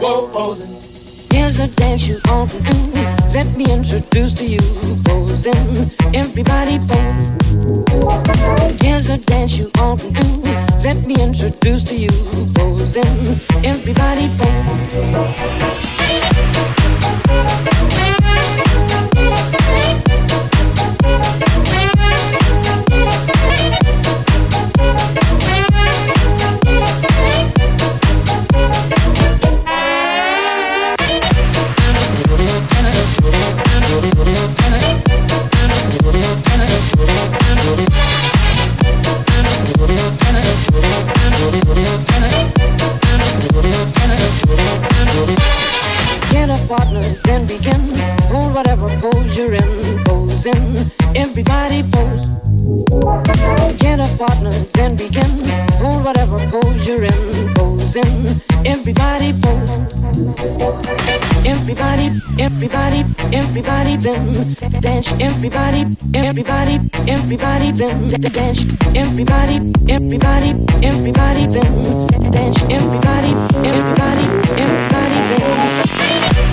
Here's a dance you ought to do. Let me introduce to you posing. Everybody pose. Here's a dance you ought to do. Let me introduce to you posing. Everybody pose. Get a partner, then begin. Hold whatever pose you're in. Posing, everybody pose. Get a partner, then begin. Hold whatever pose you're in. Posing, everybody pose. Everybody, everybody, everybody then dance. Everybody, everybody, everybody then dance. Everybody, everybody, everybody then dance. Everybody, everybody, everybody then.